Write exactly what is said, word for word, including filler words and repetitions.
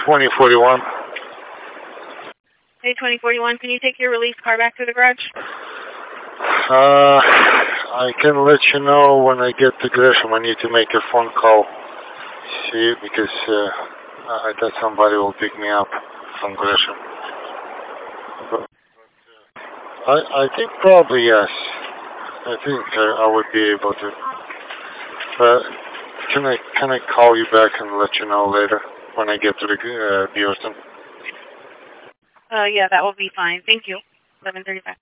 twenty forty-one. A twenty forty-one, can you take your release car back to the garage? Uh, I can let you know when I get to Gresham. I need to make a phone call. See, because uh, I thought somebody will pick me up from Gresham. But, I, I think probably yes. I think uh, I would be able to. But can I can I call you back and let you know later when I get to the uh, Bjornstam? Uh, yeah, that will be fine. Thank you. eleven thirty-five.